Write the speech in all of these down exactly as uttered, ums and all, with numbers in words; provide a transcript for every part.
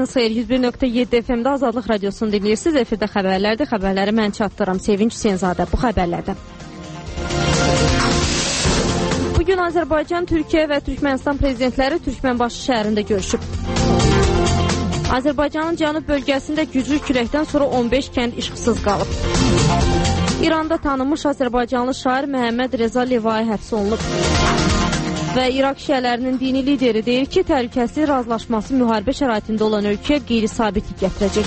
Vaxtınız xeyir, yüz bir nöqtə yeddi F M-də Azadlıq Radiosunu dinləyirsiniz. Efirdə xəbərlərdir. Xəbərləri mən çatdıram. Sevinç Hüseynzadə bu xəbərlərdə. Bugün Azərbaycan, Türkiyə və Türkmənistan prezidentləri Türkmənbaşı şəhərində görüşüb. Azərbaycanın cənub bölgəsində güclü küləkdən sonra on beş kənd işıqsız qalıb. İranda tanınmış Azərbaycanlı şair Məhəmməd Reza Levai həbs olunub. Və İraq şiələrinin dini lideri deyir ki, təhlükəsizlik razılaşması müharibə şəraitində olan ölkəyə qeyri-sabitlik gətirəcək.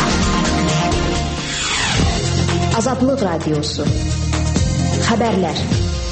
Azadlıq Radiosu. Xəbərlər.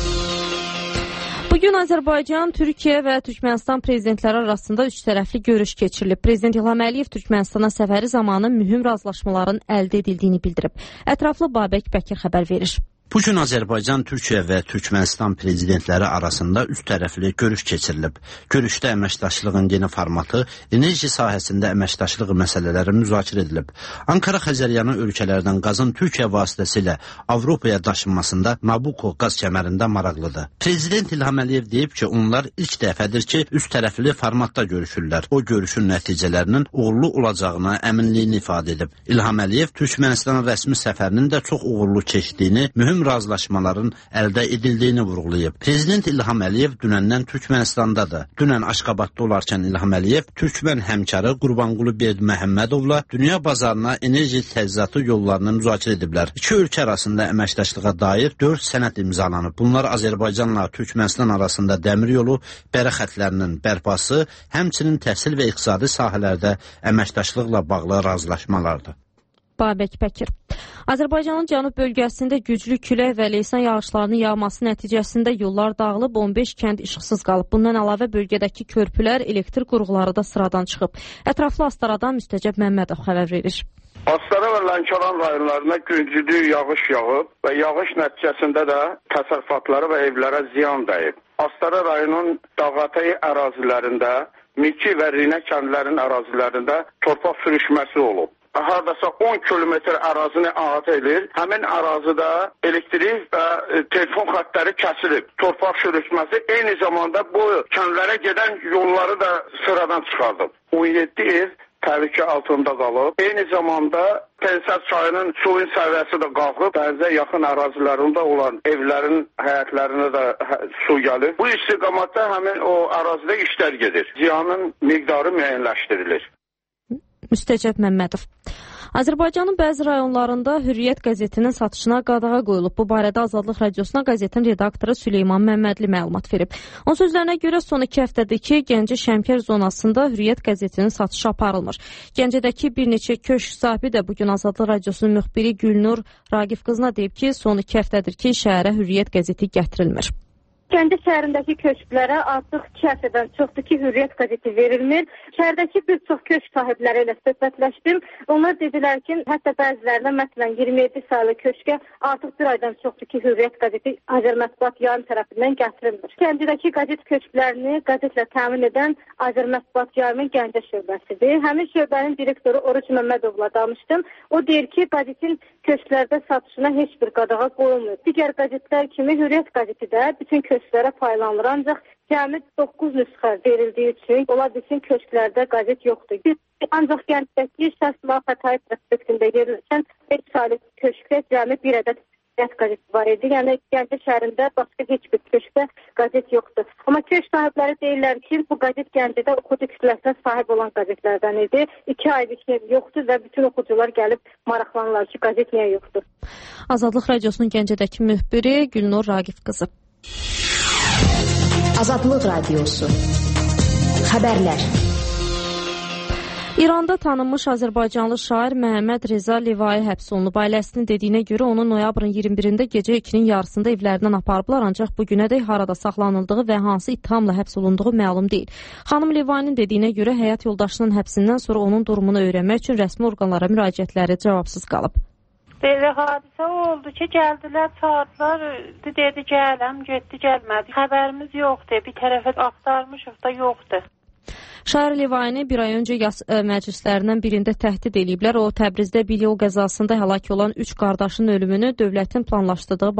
Bugün Azərbaycan, Türkiyə və Türkmənistan prezidentləri arasında üç tərəfli görüş keçirilib. Prezident İlham Əliyev Türkmənistana səfəri zamanı mühüm razılaşmaların əldə edildiyini bildirib. Ətraflı Babək Bəkir xəbər verir. Bugün Azərbaycan, Türkiyə və Türkmənistan prezidentləri arasında üç tərəfli görüş keçirilib. Görüşdə əməkdaşlığın yeni formatı, enerji sahəsində əməkdaşlıq məsələləri müzakirə edilib. Ankara Xəzəryanı ölkələrdən qazın Türkiyə vasitəsilə Avropaya daşınmasında Nabucco qaz kəmərində maraqlıdır. Prezident İlham Əliyev deyib ki, onlar ilk dəfədir ki, üç tərəfli formatda görüşürlər. O görüşün nəticələrinin uğurlu olacağına əminliyini ifadə edib. İlham Əliyev Türkmənistan rəsmi səfərinin də çox uğurlu keçdiyini, mühüm razılaşmaların əldə edildiyini vurğulayıb. Prezident İlham Əliyev dünəndən Türkmənistandadır. Dünən Aşqabadda olarkən İlham Əliyev Türkmən həmkarı Qurbanqulu Berdiməhəmmədovla dünya bazarına enerji təchizatı yollarını müzakirə ediblər. İki ölkə arasında əməkdaşlığa dair dörd sənəd imzalanıb. Bunlar Azərbaycanla Türkmənistan arasında dəmir yolu bərə xətlərinin bərpası, həmçinin təhsil və iqtisadi sahələrdə əməkdaşlıqla bağlı razılaşmalardır. Babək Bəkir. Azərbaycanın cənub bölgəsində güclü külək və leysan yağışlarının yağması nəticəsində yollar dağılıb, on beş kənd işıqsız qalıb. Bundan əlavə bölgədəki körpülər, elektrik qurğuları da sıradan çıxıb. Ətraflı Astaradan Müstəcəb Məmmədov xəbər verir. Astara və Lənkəran rayonlarına güclü yağış yağıb və yağış nəticəsində də təsərrüfatlara və evlərə ziyan dəyib. Astara rayonun dağətəyi ərazilərində, Miki və Rinə kəndlərin ərazilərində torpaq sürüşməsi olub. Hardasa on kilometr ərazini əhatə edir. Həmin ərazidə elektrik və telefon xəttləri kəsilib. Torpaq sürüşməsi eyni zamanda bu kəndlərə gedən yolları da sıradan çıxardıb. on yeddi ev təhlükə altında qalıb. Eyni zamanda Pensat çayının suyun səviyyəsi də qalxıb. Dənizə yaxın ərazilərində olan evlərin həyətlərinə də su gəlir. Bu istiqamətdə həmin o ərazidə işlər gedir. Ziyanın miqdarı müəyyənləşdirilir. Müstəcəb Məmmədov. Azərbaycanın bəzi rayonlarında Hürriyyət qəzetinin satışına qadağa qoyulub. Bu barədə Azadlıq Radiosuna qəzetin redaktoru Süleyman Məmmədli məlumat verib. Onun sözlərinə görə son iki həftədəki Gəncə Şəmkər zonasında Hürriyyət qəzetinin satışı aparılmır. Gəncədəki bir neçə köşk sahibi də bugün Azadlıq Radiosunun müxbiri Gülnur Ragif qızına deyib ki, son iki həftədir ki, şəhərə Hürriyyət qəzeti gətirilmir. Gəncə şəhərindəki köşklərə artıq iki həftədən çoxdur ki, Hürriyyət qəzeti verilmir. Şəhərdəki bir çox köşk sahibləri ilə söhbətləşdim. Onlar dedilər ki, hətta bəzilərinə məsələn iyirmi yeddi saylı köşkə artıq bir aydan çoxdur ki, Hürriyyət qəzeti Azərmətbuat yayım tərəfindən gətirilmir. Gəncədəki qəzet köşklərini qəzetlə təmin edən Azərmətbuat yayımın Gəncə şöbəsidir. Həmin şöbənin direktoru Oruç Məmmədovla danışdım. O deyir ki, qəzetin köşklərdə satışına heç bir qadağa qoyulmur. Digər qəzetlər kimi Hürriyyət qəzeti də bütün köşklərə paylanılır, ancaq cəmi doqquz nüsxə verildiyi üçün ola bilsin köşklərdə qəzet yoxdur. Ancaq Gəncədəki Şəhsülah Xətai prospektində yerləşən beş saylı köşkdə cəmi bir ədəd Hürriyyət qəzeti var idi. Yəni Gəncə şəhərində başqa heç bir köşkdə qəzet yoxdur. Amma köşk sahibləri deyirlər ki, bu qəzet Gəncədə oxucu kütləsinə sahib olan qəzetlərdən idi. İki aydır ki, yoxdur və bütün oxucular gəlib maraqlanırlar ki, qəzet niyə yoxdur. Azadlıq Radiosunun Gəncədəki müxbiri Gülnur Ragif qızı. Azadlıq Radiosu. Xəbərlər. İranda tanınmış Azərbaycanlı şair Məhəmməd Reza Levai həbs olunub. Ailəsinin dediyinə görə onun noyabrın iyirmi birində gecə ikinin yarısında evlərindən aparıblar, ancaq bu günədək harada saxlanıldığı və hansı ittihamla həbs olunduğu məlum deyil. Xanım Levainin dediyinə görə həyat yoldaşının həbsindən sonra onun durumunu öyrənmək üçün rəsmi orqanlara müraciətləri cavabsız qalıb. Belə hadisə oldu ki, gəldilər, çağırdılar, dedi gələm, getdi, gəlmədi. Xəbərimiz yoxdur, bir tərəfə axtarmışıq da yoxdur. Şair Levaini bir ay öncə yas məclislərindən birində təhdid ediblər. O, Təbrizdə bir yol qəzasında həlak olan üç qardaşın ölümünü dövlətin planlaşdırdığı